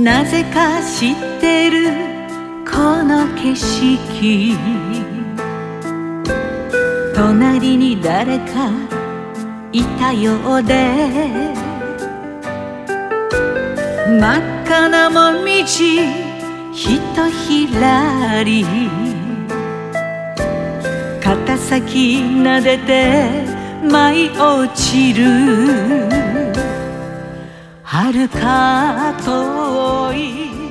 なぜか知ってるこの景色、隣に誰かいたようで、真っ赤なもみじひとひらり、肩先撫でて舞い落ちる、遥か遠い